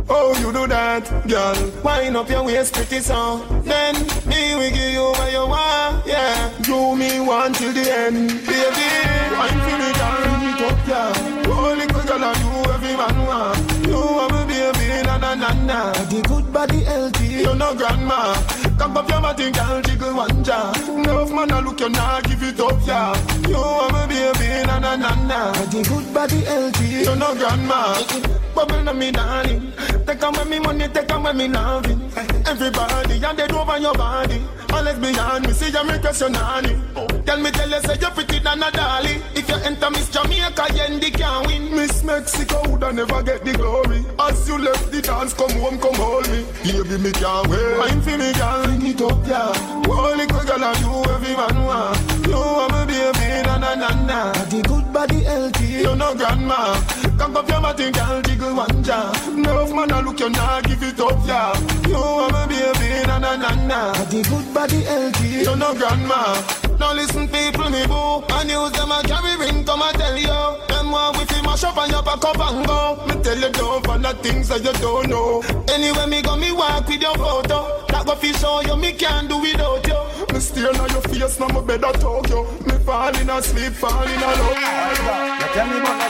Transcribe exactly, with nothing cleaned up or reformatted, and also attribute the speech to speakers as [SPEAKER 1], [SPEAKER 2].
[SPEAKER 1] Oh, you do that, girl. Wind up your waist pretty so. Then me will give you what you want, yeah. Do me one till the end, baby. Wine for me, girl, bring it up, yeah. Holy quick, girl, and you every man want. You want me, baby, na na na na. The good body healthy, you no grandma. Come up your body, girl, jiggle one jar. Enough man, I look you now, give it up, yeah. You want me, baby, na na na na. The good body healthy, you no grandma. Bubble on me, darling. Take on with me money, take on with me loving. Everybody, and they do over your body. All let's be honest, me see you make us your nanny. Tell me, tell you, say you're pretty than a dolly. If you enter Miss Jamaica, Yendi can't win. Miss Mexico would never get the glory. As you left the dance, come home, come hold me. Baby, me can't wait. Wine for me, girl, bring it up, yeah. Holy quick, girl, and you every man want. You want me, baby, na na na na. The good body healthy, you no grandma. Come up your body, girl, jiggle one jar. Enough man, I look you now, give it up, yeah. You want me, baby, na na na na. The good body healthy, you no grandma. Now listen, people, me boo. And use them a carry ring, come and tell you. Them want with him mash up and you pack up and go. Me tell you don't for the things that you don't know. Anyway, me go me walk with your photo. That go fi show you, me can't do without you. Me stare on your face, now me better talk you. Me fall in a sleep, fall in a love.
[SPEAKER 2] Now tell me about